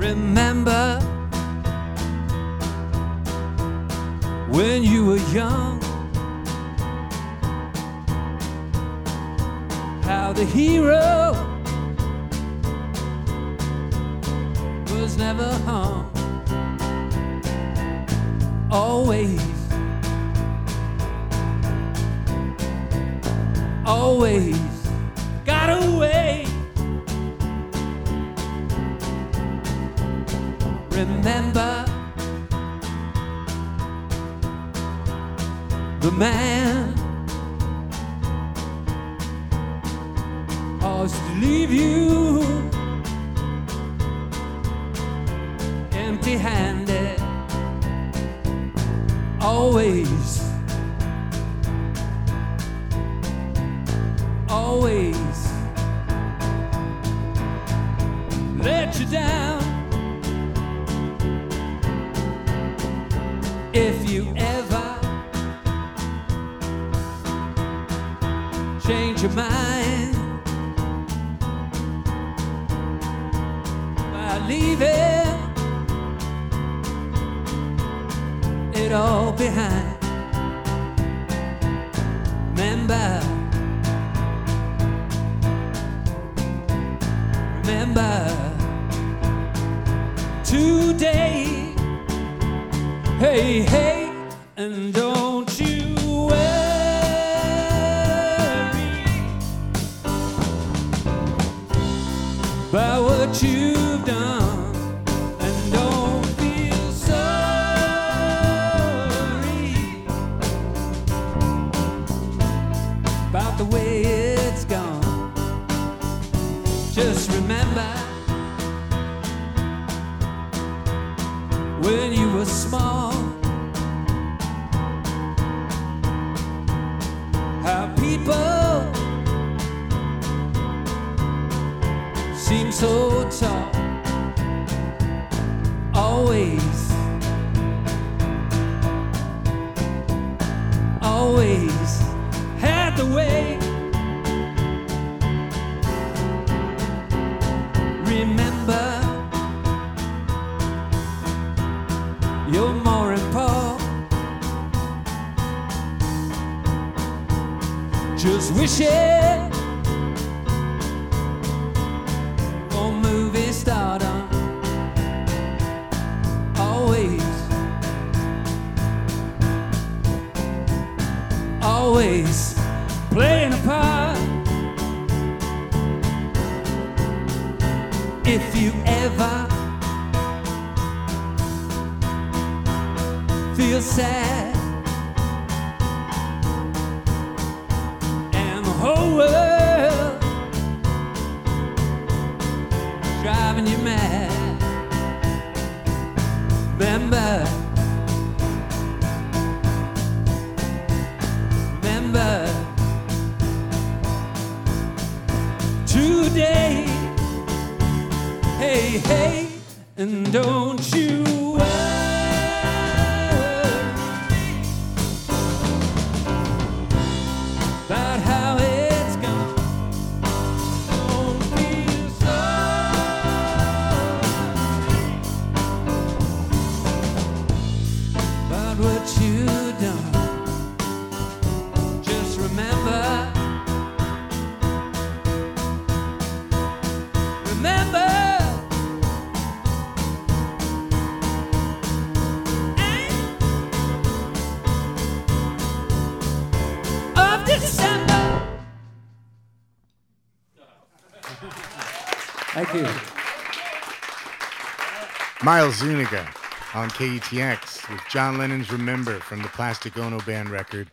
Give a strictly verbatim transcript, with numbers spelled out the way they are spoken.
Remember when you were young, how the hero was never hung. Always, always got away. Remember the man was to leave you empty-handed. Always, always let you down. If you ever change your mind by leaving it all behind, remember, remember today. Hey, hey, and don't you worry about what you've done, and don't feel sorry about the way it's gone. Just remember when you were small, how people seem so tall. Always, always had the way. Remember you're more and Paul, just wishing for movie stardom. Always, always playing a part. If you ever feel sad and the whole world driving you mad, remember, remember today. Hey, hey, and don't you worry about how it's gone. Don't feel sorry about what you've done. Just remember, remember December. Thank you. Miles Zuniga on K E T X with John Lennon's Remember from the Plastic Ono Band record.